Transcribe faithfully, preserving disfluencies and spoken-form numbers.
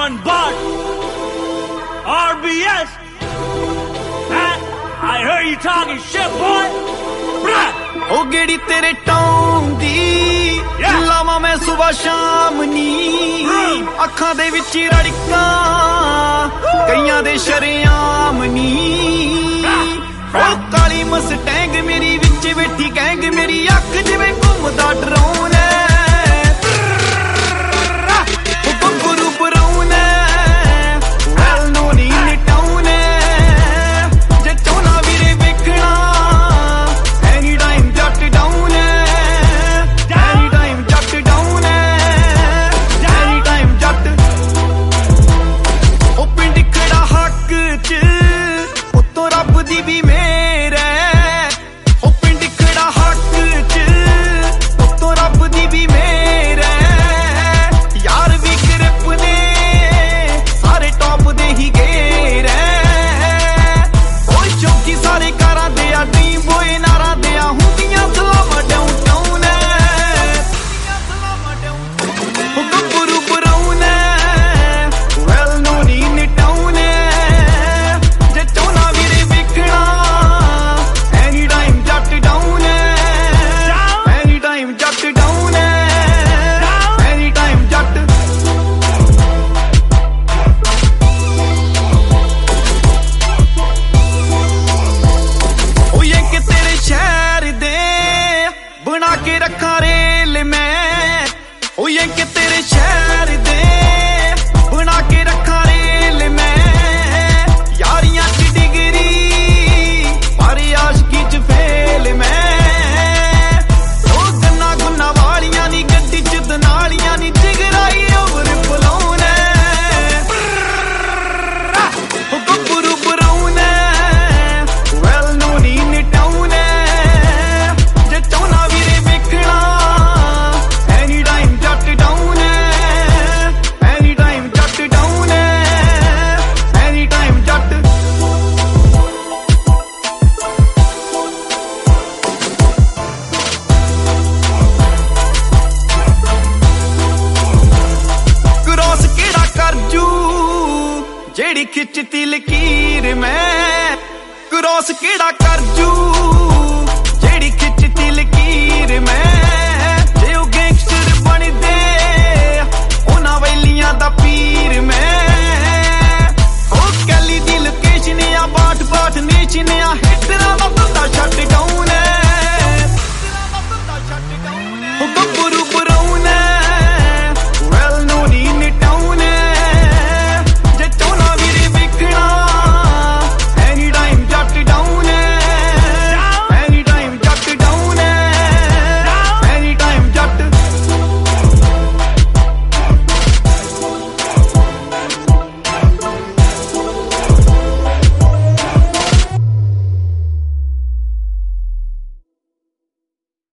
Diamond Bud, R B S. Huh? I heard you talking shit, boy. Bruh. ओ गेड़ी तेरे town दी लावा मैं सुबह शाम नी अखां दे विच रड़कां कईयां दे शरेआम नी ओ काली मस्टैंग मेरी विच बैठी गैंग मेरी अख जिवें घुमदा ड्रोन कि तेरे शहर दे बना के रखा रेल में यारियां च डिग्री पर आशकी च फेल में ओ गन्ना गुन्ना वालियां नी गड्डी च दनालियां नी जिगराई ओवर फलाउन ओ गब्बरू brown well known in town जे चाहना वीरे वेखना any time Jatt down any time Jatt down any time Jatt cross केड़ा कर जू जेड़ी खिचती लकीर मैं क्रॉस केड़ा